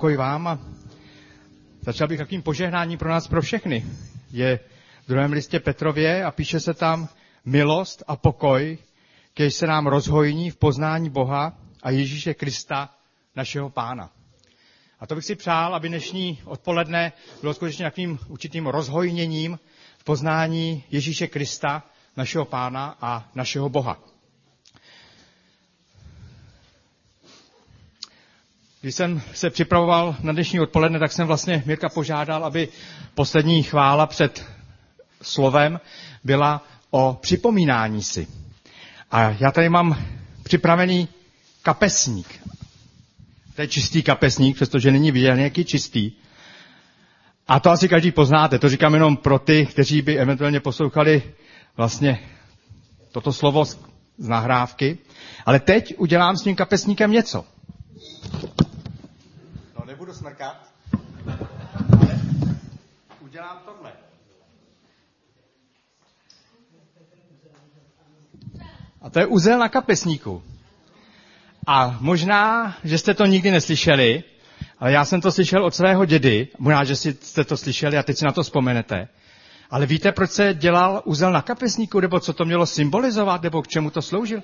pokoj vám. A začal bych takovým požehnáním pro nás, pro všechny. Je v 2. listě Petrově a píše se tam milost a pokoj, kež se nám rozhojní v poznání Boha a Ježíše Krista, našeho Pána. A to bych si přál, aby dnešní odpoledne bylo skutečně takovým určitým rozhojněním v poznání Ježíše Krista, našeho Pána a našeho Boha. Když jsem se připravoval na dnešní odpoledne, tak jsem vlastně Mirka požádal, aby poslední chvála před slovem byla o připomínání si. A já tady mám připravený kapesník. To je čistý kapesník, přestože není viděl nějaký čistý. A to asi každý poznáte. To říkám jenom pro ty, kteří by eventuálně poslouchali vlastně toto slovo z nahrávky. Ale teď udělám s tím kapesníkem něco. No, nebudu smrkat. Udělám tohle. A to je uzel na kapesníku. A možná, že jste to nikdy neslyšeli, ale já jsem to slyšel od svého dědy. Možná, že jste to slyšeli a teď si na to vzpomenete. Ale víte, proč se dělal uzel na kapesníku, nebo co to mělo symbolizovat, nebo k čemu to sloužil?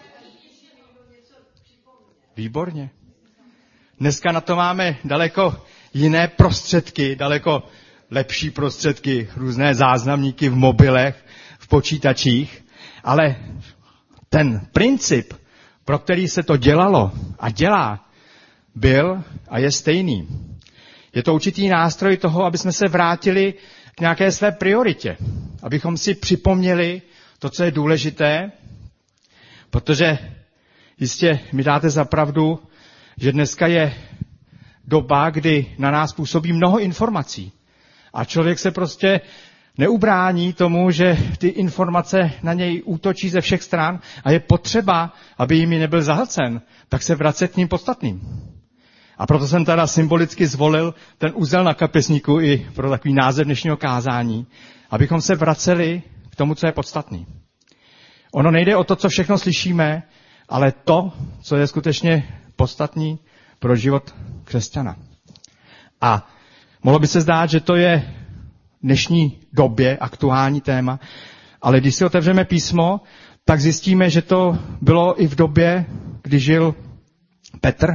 Výborně. Dneska na to máme daleko jiné prostředky, daleko lepší prostředky, různé záznamníky v mobilech, v počítačích, ale ten princip, pro který se to dělalo a dělá, byl a je stejný. Je to určitý nástroj toho, aby jsme se vrátili k nějaké své prioritě, abychom si připomněli to, co je důležité, protože jistě mi dáte za pravdu, že dneska je doba, kdy na nás působí mnoho informací a člověk se prostě neubrání tomu, že ty informace na něj útočí ze všech stran a je potřeba, aby jimi nebyl zahlcen, tak se vracet k ním podstatným. A proto jsem teda symbolicky zvolil ten uzel na kapesníku i pro takový název dnešního kázání, abychom se vraceli k tomu, co je podstatný. Ono nejde o to, co všechno slyšíme, ale to, co je skutečně podstatný pro život křesťana. A mohlo by se zdát, že to je v dnešní době aktuální téma, ale když si otevřeme písmo, tak zjistíme, že to bylo i v době, kdy žil Petr,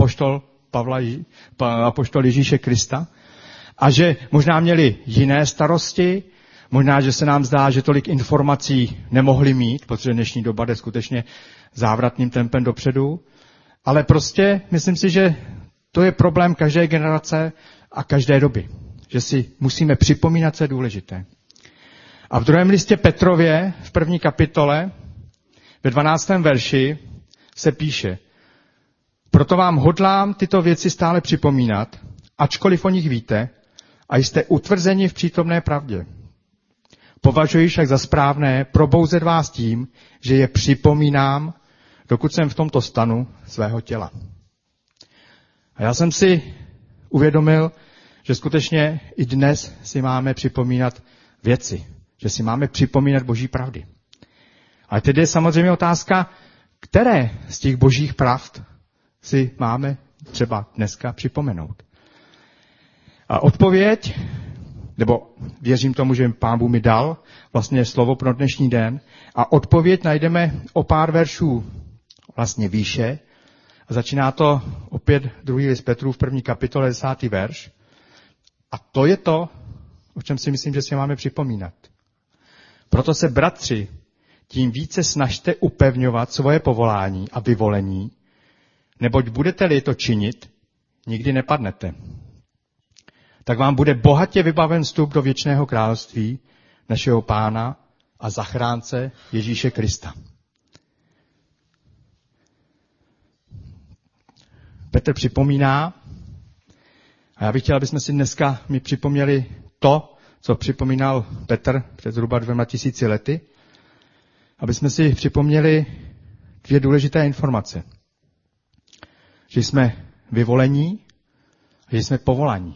apoštol Ježíše Krista, a že možná měli jiné starosti, možná, že se nám zdá, že tolik informací nemohli mít, protože dnešní doba jde skutečně závratným tempem dopředu, ale prostě myslím si, že to je problém každé generace a každé doby, že si musíme připomínat, co je důležité. A v 2. listě Petrově, v 1. kapitole, ve 12. verši se píše: proto vám hodlám tyto věci stále připomínat, ačkoliv o nich víte, a jste utvrzeni v přítomné pravdě. Považuji však za správné probouzet vás tím, že je připomínám, dokud jsem v tomto stanu svého těla. A já jsem si uvědomil, že skutečně i dnes si máme připomínat věci, že si máme připomínat boží pravdy. Ale tedy je samozřejmě otázka, které z těch božích pravd si máme třeba dneska připomenout. A odpověď, nebo věřím tomu, že Pán Bůh mi dal vlastně slovo pro dnešní den, a odpověď najdeme o pár veršů vlastně výše. A začíná to opět 2. list Petrův, 1. kapitole, 10. verš. A to je to, o čem si myslím, že si máme připomínat. Proto se, bratři, tím více snažte upevňovat svoje povolání a vyvolení, neboť budete-li to činit, nikdy nepadnete. Tak vám bude bohatě vybaven vstup do věčného království našeho Pána a zachránce Ježíše Krista. Petr připomíná, a já bych chtěl, abychom si dneska mi připomněli to, co připomínal Petr před zhruba 2000 lety, aby jsme si připomněli 2 důležité informace. Že jsme vyvolení a že jsme povolaní.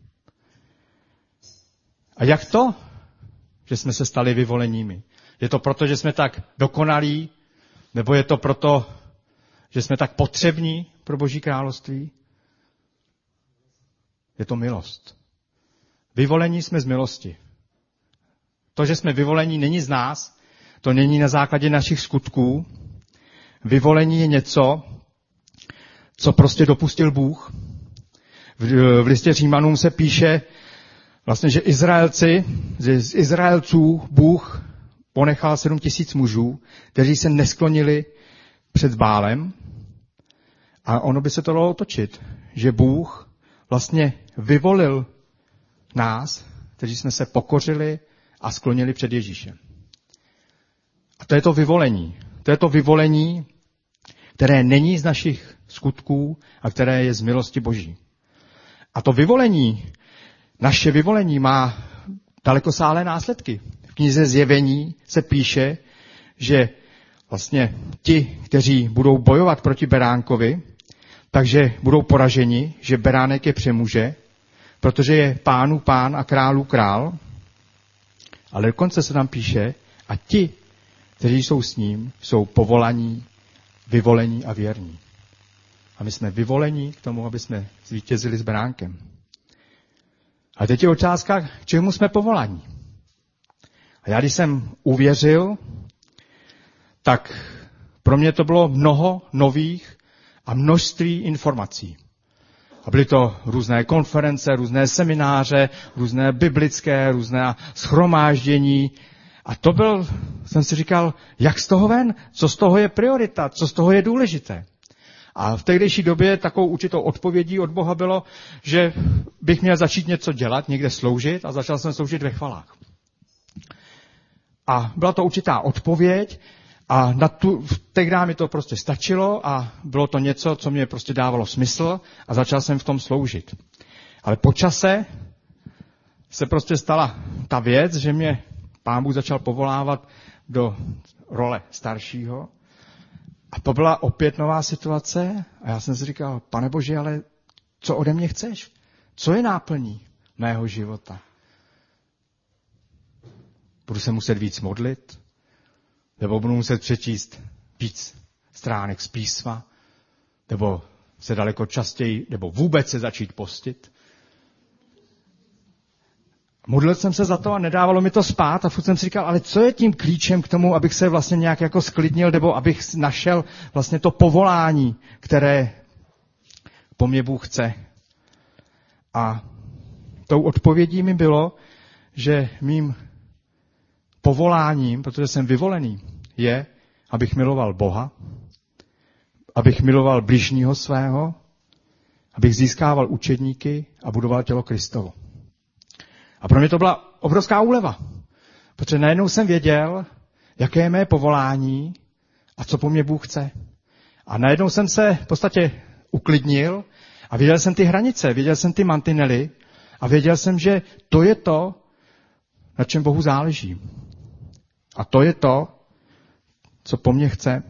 A jak to, že jsme se stali vyvoleními? Je to proto, že jsme tak dokonalí, nebo je to proto, že jsme tak potřební pro Boží království? Je to milost. Vyvolení jsme z milosti. To, že jsme vyvolení, není z nás, to není na základě našich skutků. Vyvolení je něco, co prostě dopustil Bůh. V listě Římanům se píše, vlastně, že z Izraelců Bůh ponechal 7 000 mužů, kteří se nesklonili před Bálem. A ono by se to dalo otočit, že Bůh vlastně vyvolil nás, kteří jsme se pokořili a sklonili před Ježíšem. A to je to vyvolení. To je to vyvolení, které není z našich skutků a které je z milosti Boží. A to vyvolení, naše vyvolení má dalekosáhlé následky. V knize Zjevení se píše, že vlastně ti, kteří budou bojovat proti beránkovi, takže budou poraženi, že beránek je přemůže, protože je pánů pán a králů král. Ale dokonce se tam píše, a ti, kteří jsou s ním, jsou povolaní, vyvolení a věrní. A my jsme vyvolení k tomu, aby jsme zvítězili s beránkem. A teď je otázka, k čemu jsme povolaní. A já, když jsem uvěřil, tak pro mě to bylo mnoho nových a množství informací. A byly to různé konference, různé semináře, různé biblické, různé shromáždění. A jsem si říkal, jak z toho ven? Co z toho je priorita? Co z toho je důležité? A v tehdejší době takovou určitou odpovědí od Boha bylo, že bych měl začít něco dělat, někde sloužit, a začal jsem sloužit ve chvalách. A byla to určitá odpověď a tehdy mi to prostě stačilo a bylo to něco, co mě prostě dávalo smysl a začal jsem v tom sloužit. Ale po čase se prostě stala ta věc, že mě Pán Bůh začal povolávat do role staršího. A to byla opět nová situace a já jsem si říkal, Pane Bože, ale co ode mě chceš? Co je náplní mého života? Budu se muset víc modlit? Nebo budu muset přečíst víc stránek z písma? Nebo se daleko častěji, nebo vůbec se začít postit? Modlil jsem se za to a nedávalo mi to spát a furt jsem si říkal, ale co je tím klíčem k tomu, abych se vlastně nějak jako sklidnil, nebo abych našel vlastně to povolání, které po mně Bůh chce. A tou odpovědí mi bylo, že mým povoláním, protože jsem vyvolený, je, abych miloval Boha, abych miloval bližního svého, abych získával učedníky a budoval tělo Kristovo. A pro mě to byla obrovská úleva, protože najednou jsem věděl, jaké je mé povolání a co po mně Bůh chce. A najednou jsem se v podstatě uklidnil a viděl jsem ty hranice, viděl jsem ty mantinely a věděl jsem, že to je to, na čem Bohu záleží. A to je to, co po mně chce.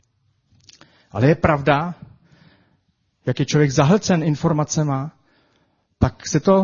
Ale je pravda, jak je člověk zahlcen informacema, tak se to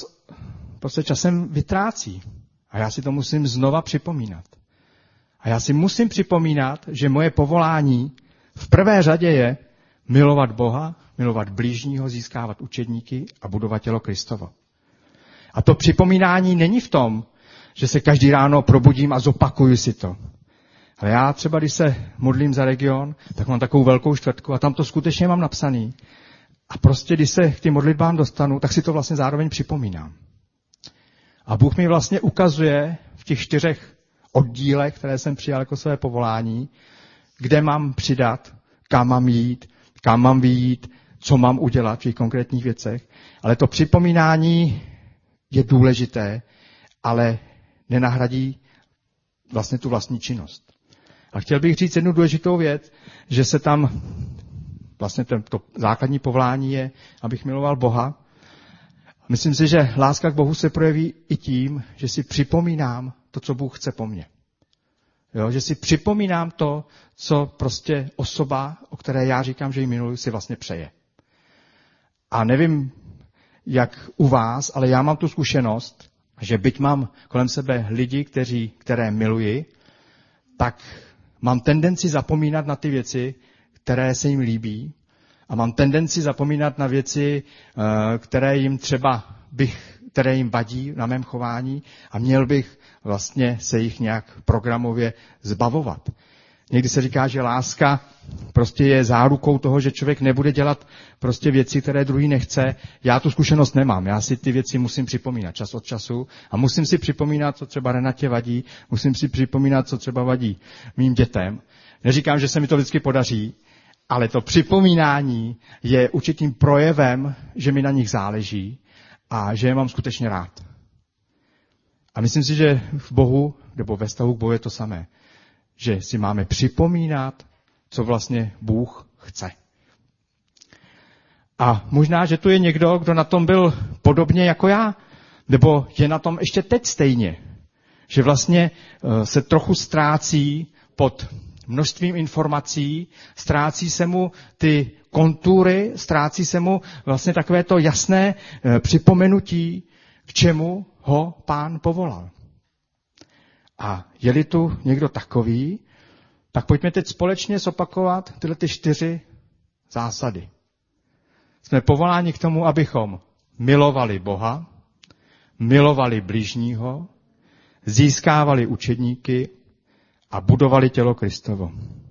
časem vytrácí. A já si to musím znova připomínat. A já si musím připomínat, že moje povolání v prvé řadě je milovat Boha, milovat blížního, získávat učedníky a budovat tělo Kristovo. A to připomínání není v tom, že se každý ráno probudím a zopakuju si to. Ale já třeba, když se modlím za region, tak mám takovou velkou čtvrtku a tam to skutečně mám napsaný. A prostě, když se k těm modlitbám dostanu, tak si to vlastně zároveň připomínám. A Bůh mi vlastně ukazuje v těch 4 oddílech, které jsem přijal jako své povolání, kde mám přidat, kam mám jít, kam mám vyjít, co mám udělat v těch konkrétních věcech. Ale to připomínání je důležité, ale nenahradí vlastně tu vlastní činnost. A chtěl bych říct jednu důležitou věc, že se tam vlastně to základní povolání je, abych miloval Boha. Myslím si, že láska k Bohu se projeví i tím, že si připomínám to, co Bůh chce po mně. Jo, že si připomínám to, co prostě osoba, o které já říkám, že ji miluji, si vlastně přeje. A nevím, jak u vás, ale já mám tu zkušenost, že byť mám kolem sebe lidi, které miluji, tak mám tendenci zapomínat na ty věci, které se jim líbí a mám tendenci zapomínat na věci, které jim vadí na mém chování a měl bych vlastně se jich nějak programově zbavovat. Někdy se říká, že láska prostě je zárukou toho, že člověk nebude dělat prostě věci, které druhý nechce. Já tu zkušenost nemám. Já si ty věci musím připomínat čas od času a musím si připomínat, co třeba Renatě vadí, musím si připomínat, co třeba vadí mým dětem. Neříkám, že se mi to vždycky podaří, ale to připomínání je určitým projevem, že mi na nich záleží a že je mám skutečně rád. A myslím si, že v Bohu, nebo ve vztahu k Bohu je to samé. Že si máme připomínat, co vlastně Bůh chce. A možná, že tu je někdo, kdo na tom byl podobně jako já, nebo je na tom ještě teď stejně. Že vlastně se trochu ztrácí pod množstvím informací, ztrácí se mu ty kontury, ztrácí se mu vlastně takové to jasné připomenutí, k čemu ho Pán povolal. A je-li tu někdo takový, tak pojďme teď společně zopakovat tyhle 4 zásady. Jsme povoláni k tomu, abychom milovali Boha, milovali bližního, získávali učedníky a budovali tělo Kristovo.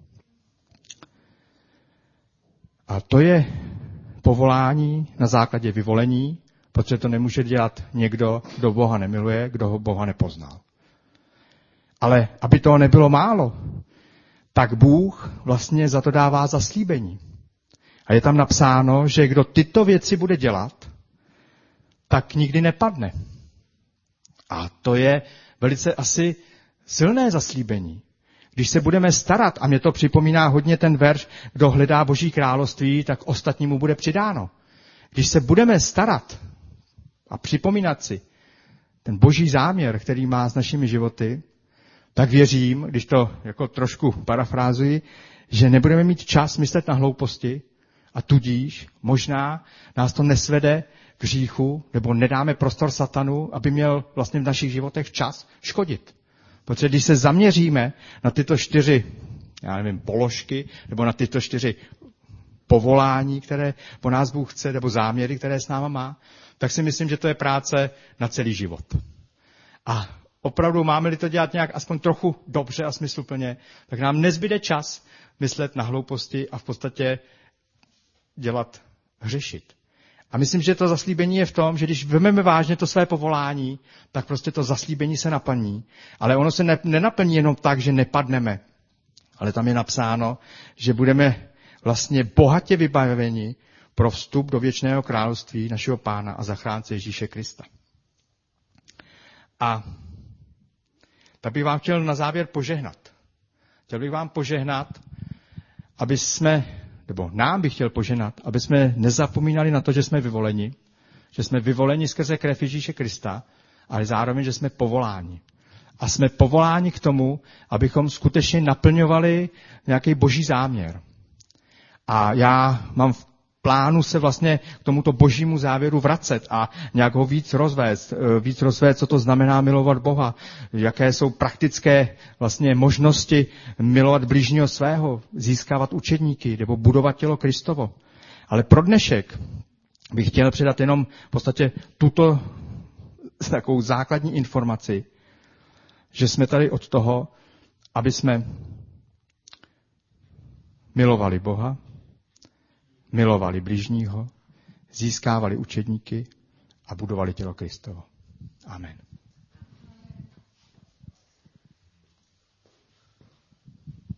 A to je povolání na základě vyvolení, protože to nemůže dělat někdo, kdo Boha nemiluje, kdo ho Boha nepoznal. Ale aby toho nebylo málo, tak Bůh vlastně za to dává zaslíbení. A je tam napsáno, že kdo tyto věci bude dělat, tak nikdy nepadne. A to je velice asi silné zaslíbení. Když se budeme starat, a mě to připomíná hodně ten verš, kdo hledá Boží království, tak ostatnímu bude přidáno. Když se budeme starat a připomínat si ten Boží záměr, který má s našimi životy, tak věřím, když to jako trošku parafrázuji, že nebudeme mít čas myslet na hlouposti a tudíž možná nás to nesvede k hříchu, nebo nedáme prostor satanu, aby měl vlastně v našich životech čas škodit. Protože když se zaměříme na tyto 4, položky, nebo na tyto 4 povolání, které po nás Bůh chce, nebo záměry, které s náma má, tak si myslím, že to je práce na celý život. A opravdu máme-li to dělat nějak aspoň trochu dobře a smysluplně, tak nám nezbyde čas myslet na hlouposti a v podstatě hřešit. A myslím, že to zaslíbení je v tom, že když vezmeme vážně to své povolání, tak prostě to zaslíbení se naplní. Ale ono se nenaplní jenom tak, že nepadneme. Ale tam je napsáno, že budeme vlastně bohatě vybaveni pro vstup do věčného království našeho Pána a zachránce Ježíše Krista. A tak bych vám chtěl na závěr požehnat. Chtěl bych vám požehnat, nám bych chtěl požehnat, aby jsme nezapomínali na to, že jsme vyvoleni skrze krev Ježíše Krista, ale zároveň, že jsme povoláni. A jsme povoláni k tomu, abychom skutečně naplňovali nějaký Boží záměr. A já mám v plánu se vlastně k tomuto Božímu závěru vracet a nějak ho víc rozvést, co to znamená milovat Boha, jaké jsou praktické vlastně možnosti milovat bližního svého, získávat učedníky nebo budovat tělo Kristovo. Ale pro dnešek bych chtěl předat jenom v podstatě tuto takovou základní informaci, že jsme tady od toho, aby jsme milovali Boha, milovali bližního, získávali učedníky a budovali tělo Kristovo. Amen.